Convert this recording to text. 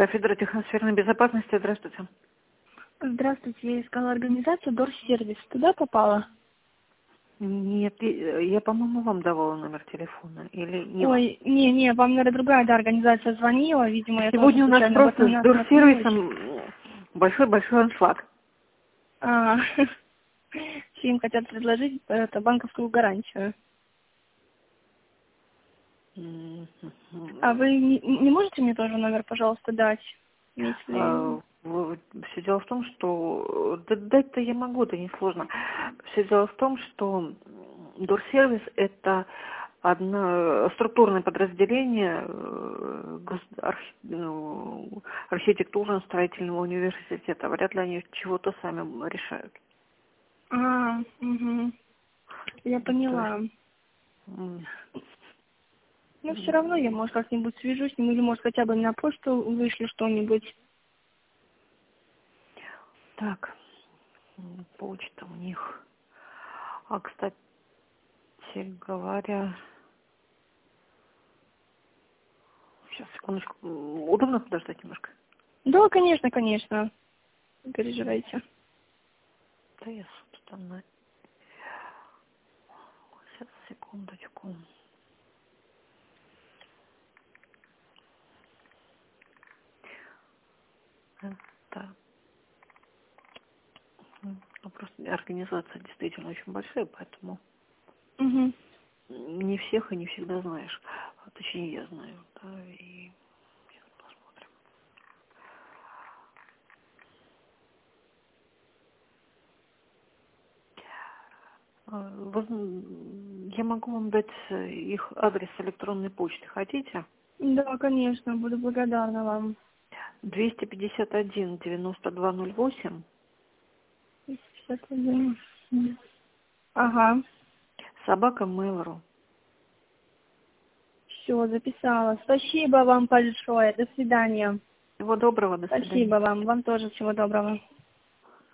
Кафедра техносферной безопасности. Здравствуйте. Здравствуйте, я искала организацию Дорсервис. Туда попала? Нет, я, по-моему, вам давала номер телефона. Или не вам? Ой, не, вам, наверное, другая организация звонила. Видимо, я тоже Сегодня у нас случайно об просто этом с наткнулась. Дорсервисом большой-большой аншлаг. А, что им хотят предложить, это банковскую гарантию. А вы не можете мне тоже номер, пожалуйста, дать? Если... Все дело в том, что... Да, дать-то я могу, это несложно. Все дело в том, что Дорсервис — это структурное подразделение архитектурно-строительного университета. Вряд ли они чего-то сами решают. Угу. Я То есть, поняла. Но все равно я, может, как-нибудь свяжусь с ним, или, может, хотя бы на почту вышлю что-нибудь. так, почта у них. А, кстати говоря, сейчас, секундочку. Удобно подождать немножко? Да, конечно. Не переживайте. Да я, собственно... Сейчас, секундочку. Это... просто организация действительно очень большая, поэтому Угу. не всех и не всегда знаешь. Точнее, я знаю, да, и сейчас посмотрим. Я могу вам дать их адрес электронной почты. Хотите? Да, конечно, буду благодарна вам. 251-9208. 51. Ага, Собака Mail.ru. все, записала. Спасибо вам большое. До свидания. Всего доброго, до свидания. Спасибо вам. Вам тоже всего доброго.